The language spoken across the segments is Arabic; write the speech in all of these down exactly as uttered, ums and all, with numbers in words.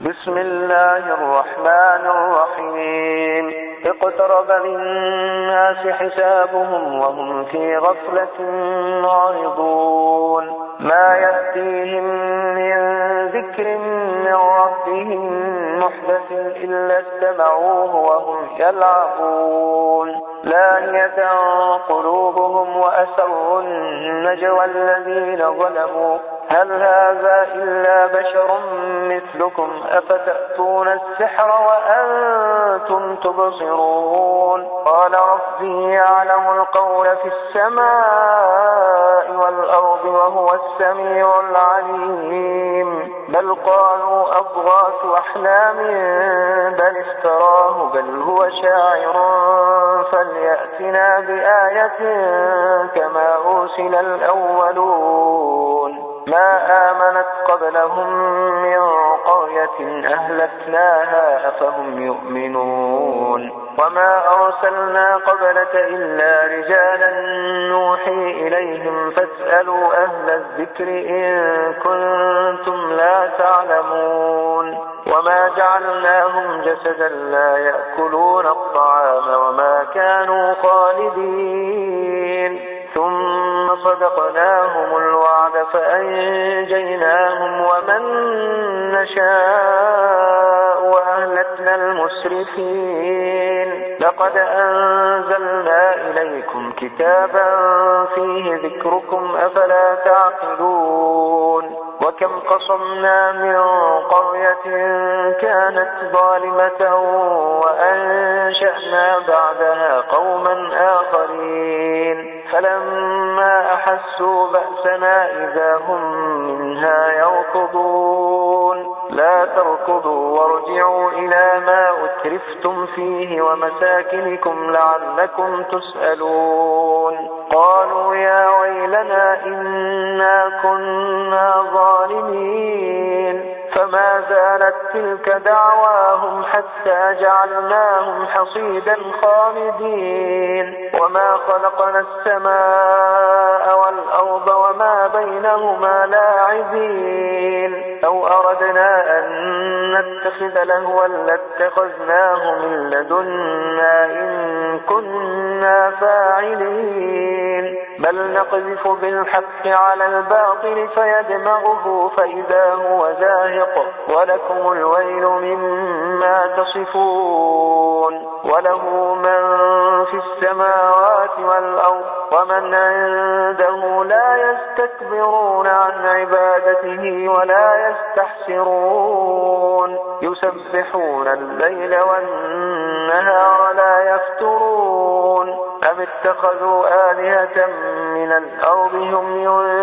بسم الله الرحمن الرحيم اقترب للناس حسابهم وهم في غفلة معرضون ما يأتيهم من ذكر من ربهم محدث إلا استمعوه وهم يلعبون لاهية قلوبهم وأسروا النجوى الذين ظلموا هل هذا إلا بشر مثلكم أفتأتون السحر وأنتم تبصرون قال ربي يعلم القول في السماء والأرض وهو السميع العليم بل قالوا أضغاث أحلام بل افتراه بل هو شاعر فليأتنا بآية كما أرسل الأولون ما آمنت قبلهم من قرية أهلكناها أفهم يؤمنون وما أرسلنا قبلك إلا رجالا نوحي إليهم فاسألوا أهل الذكر إن كنتم لا تعلمون وما جعلناهم جسدا لا يأكلون الطعام وما كانوا خالدين ثم صدقناهم الوعد فأنجيناهم ومن نشاء وأهلكنا المسرفين لقد أنزلنا إليكم كتابا فيه ذكركم أفلا تعقلون وكم قصمنا من قرية كانت ظالمة وأنشأنا بعدها قوما آخرين فلما أحسوا بأسنا إذا هم منها يركضون لا تركضوا وارجعوا إلى ما أترفتم فيه ومساكنكم لعلكم تسألون قالوا يا ويلنا إنا كنا ظالمين فما زالت تلك دعواهم حتى جعلناهم حصيدا خامدين وما خلقنا السماء والأرض وما بينهما لاعبين لو أردنا أن نتخذ لهوا لاتخذناه من لدنا إن كنا فاعلين بل نقذف بالحق على الباطل فيدمغه فإذا هو زاهق ولكم الويل مما تصفون وله من في السماوات والأرض ومن عنده لا يستكبرون عن عبادته ولا يستحسرون يسبحون الليل والنهار لا يفترون أم اتخذوا آلهة من الأرض هم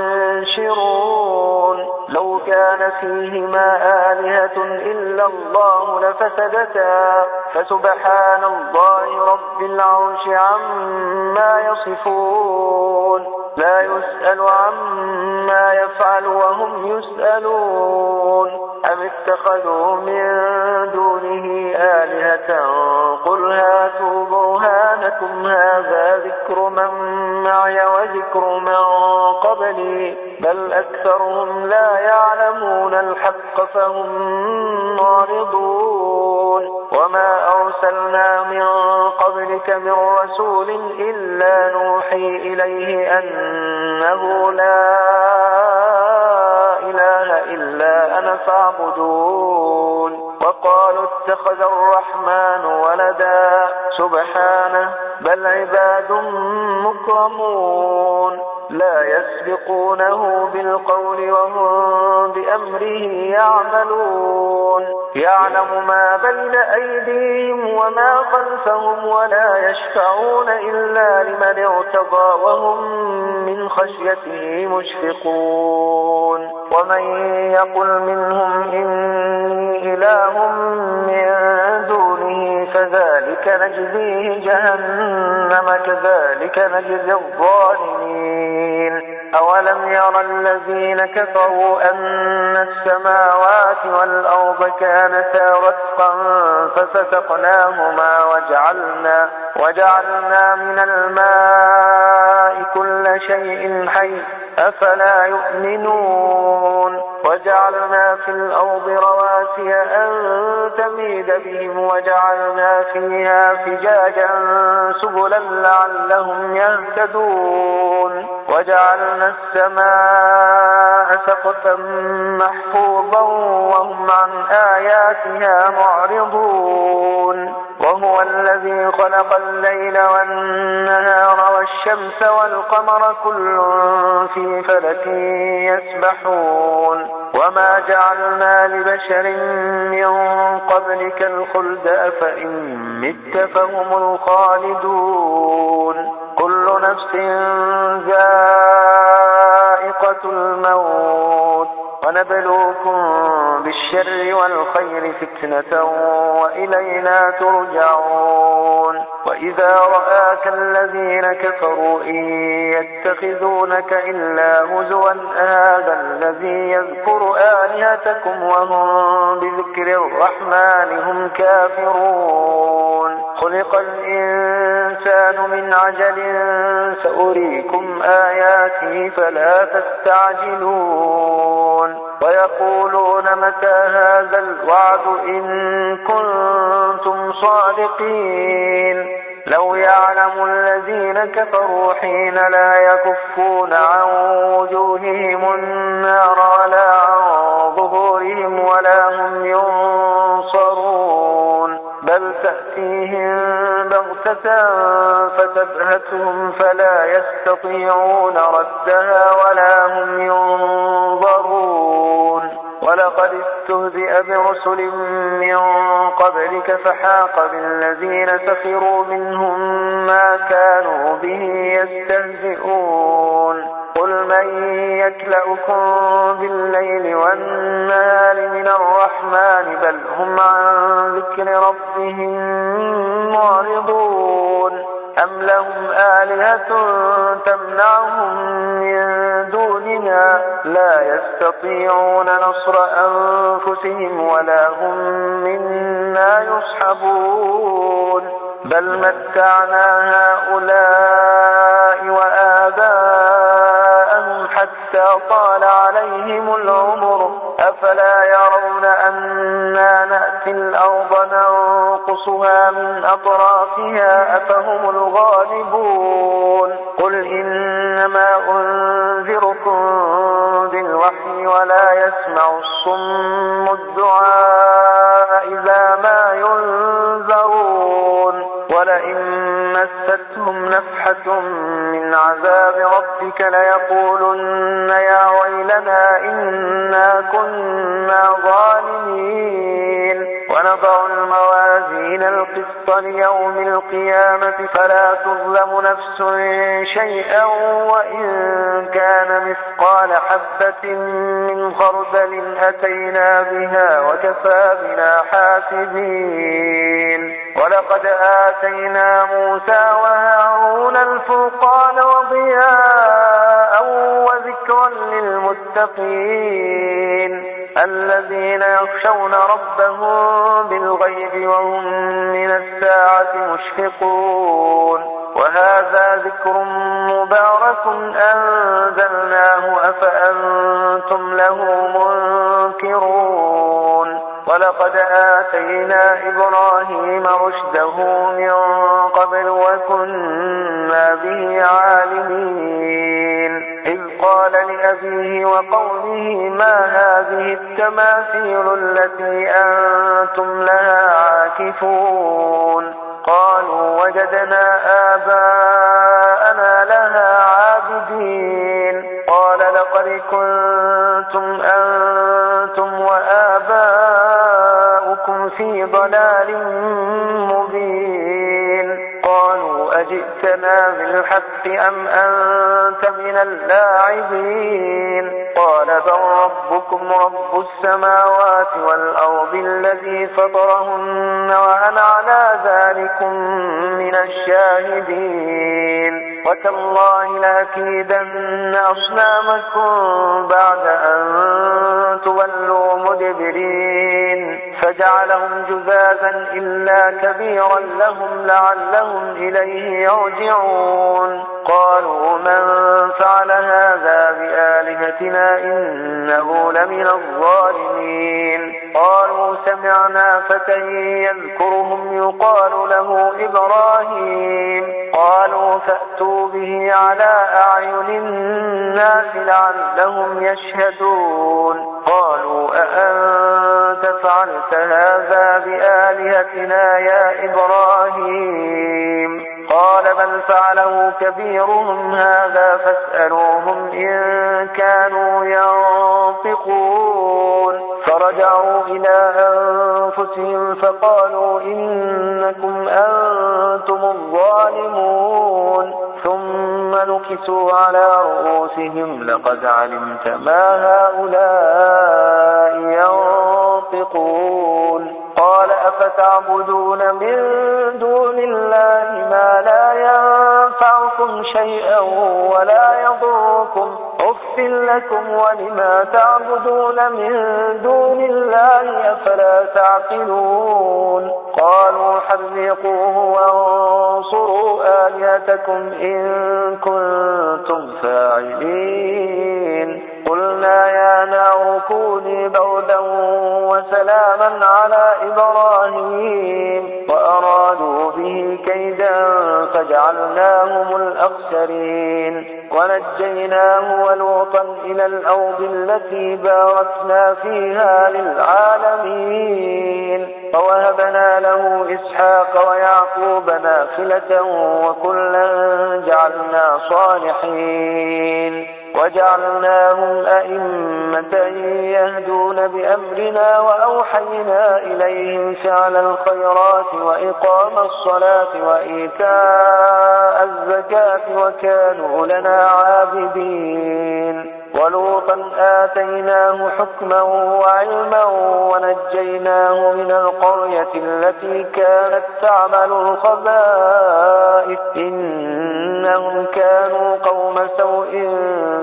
ينشرون لو كان فيهما آلهة إلا الله لفسدتا فسبحان الله رب العرش عما يصفون لا يسأل عما يفعل وهم يسألون أم اتخذوا من دونه آلهة قل هاتوا برهانكم هذا ذكر من معي وذكر من قبلي بل أكثرهم لا يعلمون الحق فهم معرضون وما أرسلنا من قبلك من رسول إلا نوحي إليه أنه لا إله إلا أنا فاعبدون وقالوا اتخذ الرحمن ولدا سبحانه بل عباد مكرمون لا يسبقونه بالقول وهم بأمره يعملون يعلم ما بين أيديهم وما خلفهم ولا يشفعون إلا لمن ارتضى وهم من خشيته مشفقون ومن يقل منهم إني إله من دونه فذلك نجزيه جهنم كذلك نجزي الظالمين أولم يرى الذين كفروا أن السماوات والأرض كانتا رتقا ففتقناهما وجعلنا, وجعلنا من الماء كل شيء حي أفلا يؤمنون وجعلنا في الأرض رواسي أن لنميد بهم وجعلنا فيها فجاجا سبلا لعلهم يهتدون وجعلنا السماء سقفا محفوظا وهم عن آياتها معرضون وهو الذي خلق الليل والنهار والشمس والقمر كل في فلك يسبحون وما جعلنا لبشر من قبلك الخلد أفإن مت فهم الخالدون كل نفس ذائقة الموت ونبلوكم بالشر والخير فتنة وإلينا ترجعون وإذا رآك الذين كفروا إن يتخذونك إلا هزوا أهذا الذي يذكر آلهتكم وهم بذكر الرحمن هم كافرون خلق الإنسان من عجل سأريكم آياتي فلا تستعجلون ويقولون متى هذا الوعد إن كنتم صادقين لو يعلم الذين كفروا حين لا يكفون عن وجوههم النار ولا عن ظهورهم ولا هم ينصرون بل تأتيهم بغتة فتبهتهم فلا يستطيعون ردها ولا هم ينظرون ولقد استهزئ برسل من قبلك فحاق بالذين سخروا منهم ما كانوا به يستهزئون قل من يكلؤكم بالليل والنهار من الرحمن بل هم عن ذكر ربهم معرضون أم لهم آلهة تمنعهم من دوننا لا يستطيعون نصر أنفسهم ولا هم منا يصحبون بل متعنا هؤلاء وآباءهم حتى طال عليهم العمر أفلا يرون أنا نأتي الأرض ننقصها من أطرافها أفهم الغالبون قل إنما أنذركم بالوحي ولا يسمع الصم الدعاء إذا ما ينذرون ولئن مستهم نفحة من عذاب ربك ليقولن يا ويلنا إنا كنا ظالمين ونضع الموازين القسط ليوم القيامة فلا تظلم نفس شيئا وإن كان مثقال حبة من خردل أتينا بها وكفى بنا حاسبين ولقد آتينا موسى وهارون الفرقان وضياء وذكرا للمتقين الذين يخشون ربهم بالغيب وهم من الساعة مشفقون وهذا ذكر مبارك أنزلناه أفأنتم له منكرون ولقد آتينا إبراهيم رشده من قبل وكنا به عالمين إذ قال لأبيه وقومه ما هذه التماثيل التي أنتم لها عاكفون قالوا وجدنا آباءنا لها عابدين قال لقد كنتم أنتم وآباؤكم في ضلال مبين قالوا أجئتنا بالحق أم أنت من اللاعبين قال بل ربكم رب السماوات والأرض الذي فطرهن وأنا على ذلكم من الشاهدين وتالله لأكيدن أصنامكم بعد أن تولوا مدبرين فجاء فجعلهم جذاذا إلا كبيرا لهم لعلهم إليه يرجعون قالوا من فعل هذا بآلهتنا إنه لمن الظالمين قالوا سمعنا فتى يذكرهم يقال له إبراهيم قالوا فأتوا به على أعين الناس لعلهم يشهدون قالوا أأنت فعلت هذا بآلهتنا يا إبراهيم قال بل فعله كبيرهم هذا فاسألوهم إن كانوا ينطقون فرجعوا إلى أنفسهم فقالوا إنكم أنتم الظالمون ثم نكسوا على رؤوسهم لقد علمت ما هؤلاء ينطقون قال أفتعبدون من دون الله ما لا ينفعكم شيئا ولا يضركم أف لكم ولما تعبدون من دون الله أفلا تعقلون قالوا حرقوه وانصروا آلهتكم إن كنتم فاعلين قلنا يا نار كوني بردا وسلاما على إبراهيم وأرادوا به كيدا فجعلناهم الأخسرين ونجيناه ولوطا إلى الأرض التي باركنا فيها للعالمين ووهبنا له إسحاق ويعقوب نافلة وكلا جعلنا صالحين وجعلناهم أئمة يهدون بأمرنا وأوحينا إليهم فعل الخيرات وإقام الصلاة وإيتاء الزكاة وكانوا لنا عابدين ولوطا آتيناه حكما وعلما ونجيناه من القرية التي كانت تعمل الخبائث إنهم كانوا قوم سوء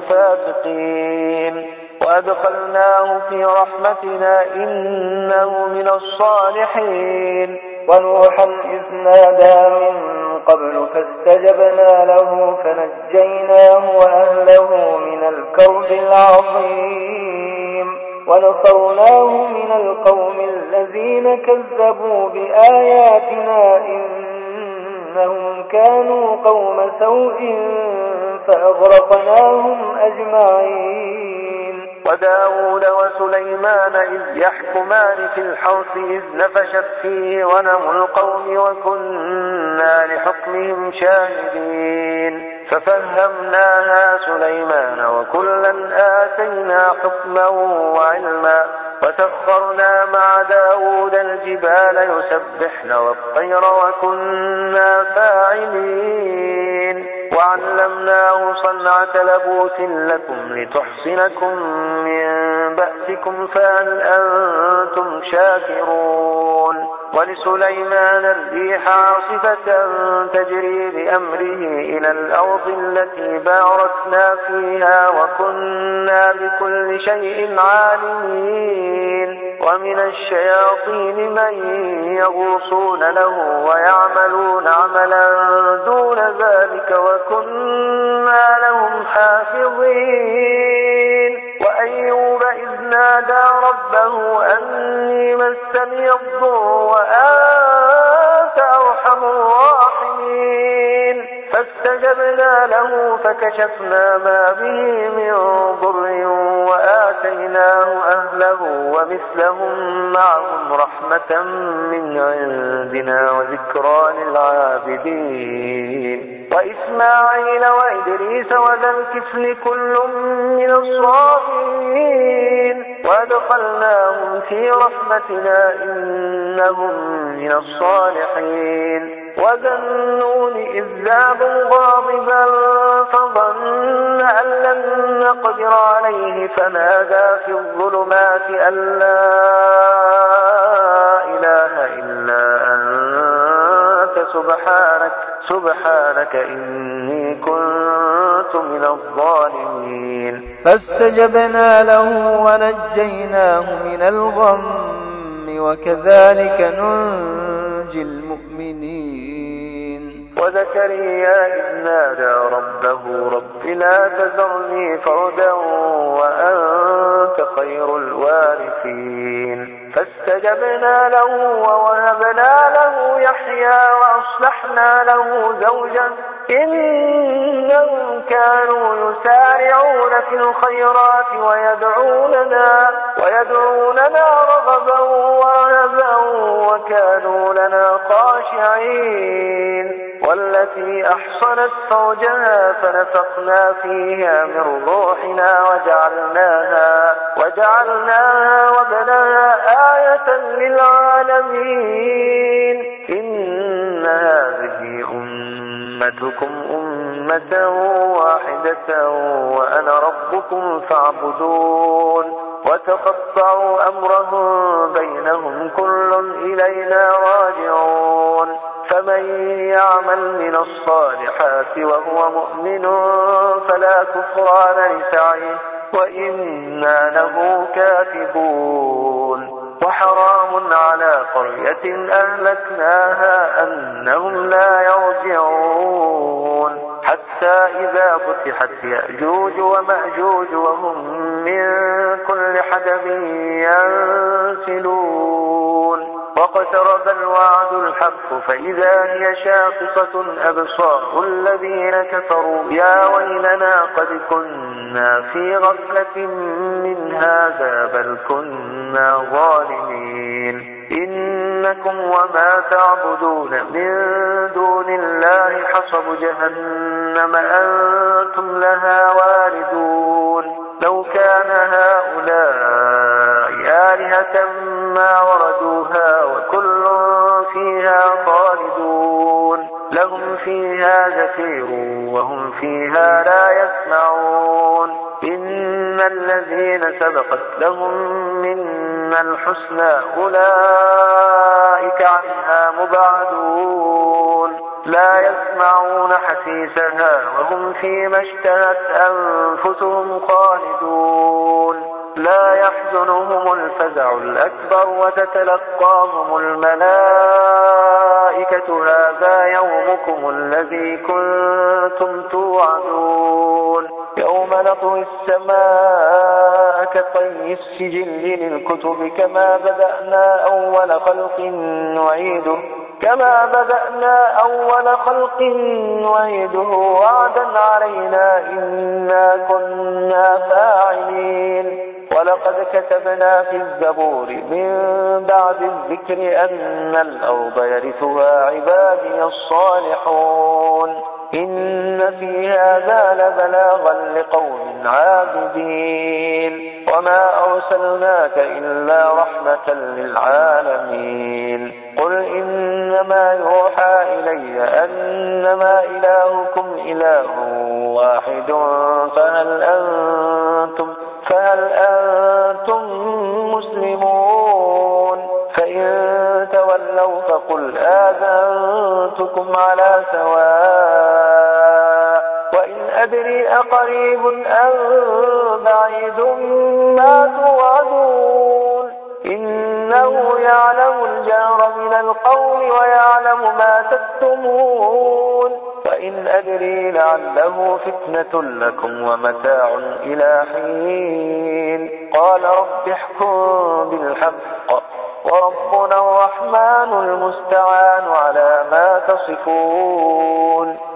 فاسقين وأدخلناه في رحمتنا إنه من الصالحين ونوحا إذ نادى من قبل فاستجبنا له فنجيناه وأهله من الكرب العظيم ونصرناه من القوم الذين كذبوا بآياتنا إنهم كانوا قوم سوء فأغرقناهم أجمعين وداود وسليمان إذ يحكمان في الحرث إذ نفشت فيه غنم القوم وكنا لحكمهم شاهدين ففهمناها سليمان وكلا آتينا حكما وعلما وسخرنا مع داود الجبال يسبحن والطير وكنا فاعلين وعلمناه صنعة لبوس لكم لتحصنكم من بأسكم فهل أنتم شاكرون ولسليمان الريح عاصفة تجري بأمره إلى الأرض التي باركنا فيها وكنا بكل شيء عالمين ومن الشياطين من يغوصون له ويعملون عملا دون ذلك وكنا لهم حافظين وأيوب إذ نادى ربه أني مسني الضر وأنت أرحم الراحمين فاستجبنا له فكشفنا ما به من ضر وآتيناه أهله ومثلهم معهم رحمة من عندنا وذكرى للعابدين وإسماعيل وإدريس وذا الكفل كل من الصابرين وأدخلناهم في رحمتنا إنهم من الصالحين وذا النون إذ ذهبوا غاضبا فظن أن لن نقدر عليه فنادى في الظلمات أن لا إله إلا أنت سبحانك سبحانك إني كنت من الظالمين فاستجبنا له ونجيناه من الغم وكذلك ننجي المؤمنين. وزكريا إذ نادى ربه رب لا تذرني فردا وأنت خير الوارثين فاستجبنا له ووهبنا له يحيى وأصلحنا له زوجا إنهم كانوا يسارعون في الخيرات ويدعوننا, ويدعوننا رغبا ورهبا وكانوا لنا خاشعين. والتي أحصنت فرجها فنفخنا فيها من روحنا وجعلناها, وجعلناها وابنها آية للعالمين. إن هذه أمتكم أمة واحدة وأنا ربكم فاعبدون. وتقطعوا أمرهم بينهم كل إلينا راجعون. فمن يعمل من الصالحات وهو مؤمن فلا كفران لسعيه وإنا له كاتبون. وحرام على قرية أهلكناها أنهم لا يرجعون حتى إذا فتحت يأجوج ومأجوج وهم من كل حدب ينسلون. واقترب الوعد الحق فإذا هي شاخصة أبصار الذين كفروا يا ويلنا قد كنا في غفلة من هذا بل كنا ظالمين. إنكم وما تعبدون من دون الله حصب جهنم أنتم لها واردون. لو كان هؤلاء آلهة ما وردوها وكل فيها خالدون. لهم فيها زفير وهم فيها لا يسمعون. إن الذين سبقت لهم منا الحسنى أولئك عنها مبعدون. لا يسمعون حسيسها وهم فيما اشتهت أنفسهم خالدون. لا يحزنهم الفزع الأكبر وتتلقاهم الملائكة هذا يومكم الذي كنتم توعدون. يوم نطوي السماء كطي السجل للكتب كما بدأنا أول خلق نعيده كما بدأنا أول خلق نعيده وعدا علينا إنا كنا فاعلين. ولقد كتبنا في الزبور من بعد الذكر أن الأرض يرثها عبادي الصالحون. إن في هذا لبلاغا لقوم عابدين. وما أرسلناك إلا رحمة للعالمين. قل إنما يوحى إلي أنما إلهكم إله واحد فهل أنتم فهل أنتم مسلمون. فإن تولوا فقل آذنتكم على سواء. وإن أدري أقريب أم بعيد ما توعدون. إنه يعلم الجهر من القول ويعلم ما تكتمون. وإن أدري لعله فتنة لكم ومتاع إلى حين. قال رب احكم بالحق وربنا الرحمن المستعان على ما تصفون.